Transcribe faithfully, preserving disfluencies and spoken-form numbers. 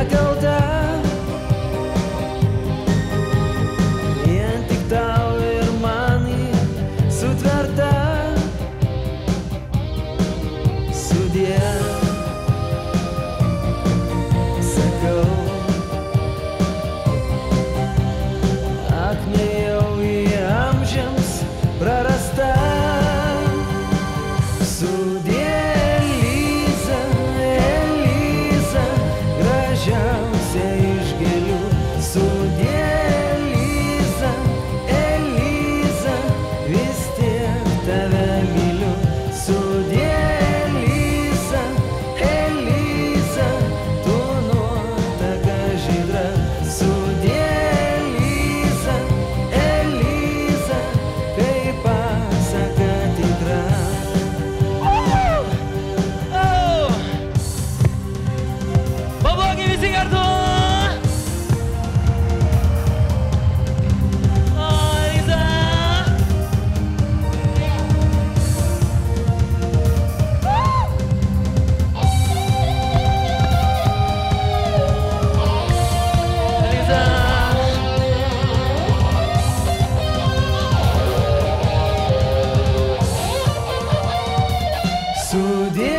nekalta. Vien tik tau ir man ji sutverta. Sudie, sakau, akmėjau į amžiams prarasta. Sudie, Eliza, Eliza, gražiausia iš gėlių. Sudie, Eliza, Eliza, vis tiek tave myliu. Sudie, Eliza, Eliza, tu nuotaka žydra. Sudie, Eliza, Eliza, kaip pasaka tikra. Pablogi visi kartu! O, Eliza! Eliza! Sudie,